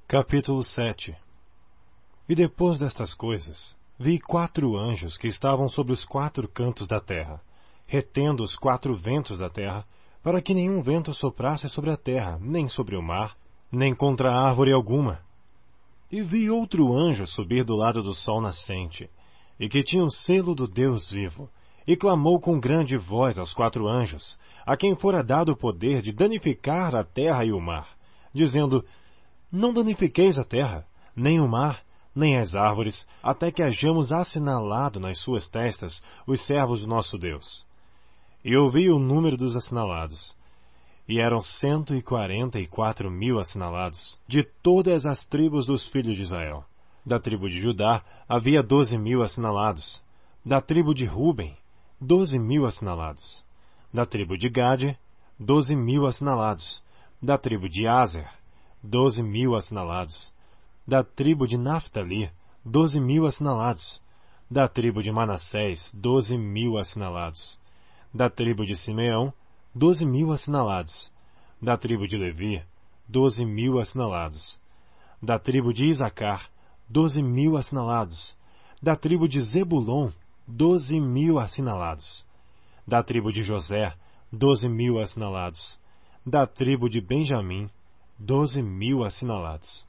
Capítulo 7. E depois destas coisas, vi 4 anjos que estavam sobre os 4 cantos da terra, retendo os 4 ventos da terra, para que nenhum vento soprasse sobre a terra, nem sobre o mar, nem contra árvore alguma. E vi outro anjo subir do lado do sol nascente, e que tinha o selo do Deus vivo, e clamou com grande voz aos 4 anjos, a quem fora dado o poder de danificar a terra e o mar, dizendo: Não danifiqueis a terra, nem o mar, nem as árvores, até que hajamos assinalado nas suas testas os servos do nosso Deus. E ouvi o número dos assinalados. E eram 144.000 assinalados, de todas as tribos dos filhos de Israel. Da tribo de Judá havia 12.000 assinalados. Da tribo de Ruben, 12.000 assinalados. Da tribo de Gade, 12.000 assinalados. Da tribo de Aser, 12.000 assinalados. Da tribo de Naftali, 12.000 assinalados. Da tribo de Manassés, 12.000 assinalados. Da tribo de Simeão, 12.000 assinalados. Da tribo de Levi, 12.000 assinalados. Da tribo de Isacar, 12.000 assinalados. Da tribo de Zebulon, 12.000 assinalados. Da tribo de José, 12.000 assinalados. Da tribo de Benjamim, 12.000 assinalados.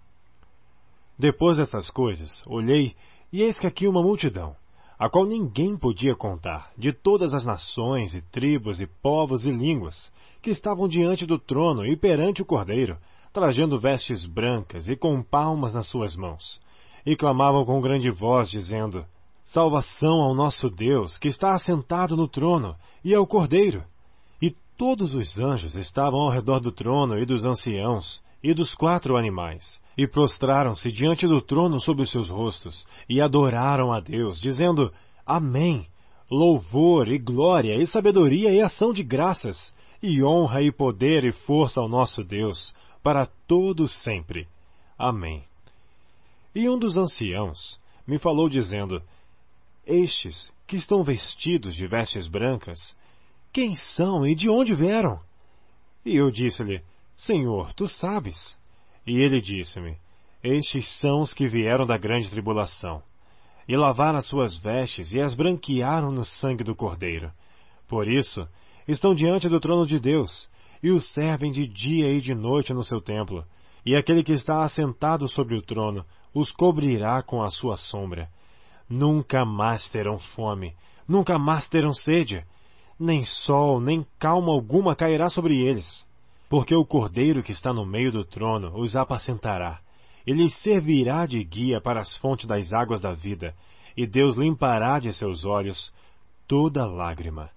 Depois destas coisas, olhei, e eis que aqui uma multidão, a qual ninguém podia contar, de todas as nações e tribos e povos e línguas, que estavam diante do trono e perante o Cordeiro, trajando vestes brancas e com palmas nas suas mãos, e clamavam com grande voz, dizendo: Salvação ao nosso Deus, que está assentado no trono, e ao Cordeiro. E todos os anjos estavam ao redor do trono e dos anciãos, e dos 4 animais, e prostraram-se diante do trono sobre os seus rostos, e adoraram a Deus, dizendo: Amém! Louvor e glória e sabedoria e ação de graças, e honra e poder e força ao nosso Deus, para todo sempre. Amém. E um dos anciãos me falou dizendo: Estes que estão vestidos de vestes brancas, quem são e de onde vieram? E eu disse-lhe: Senhor, tu sabes. E ele disse-me: Estes são os que vieram da grande tribulação, e lavaram as suas vestes e as branquearam no sangue do Cordeiro. Por isso, estão diante do trono de Deus, e o servem de dia e de noite no seu templo. E aquele que está assentado sobre o trono os cobrirá com a sua sombra. Nunca mais terão fome, nunca mais terão sede, nem sol, nem calma alguma cairá sobre eles. Porque o Cordeiro que está no meio do trono os apacentará, e lhes servirá de guia para as fontes das águas da vida, e Deus limpará de seus olhos toda lágrima.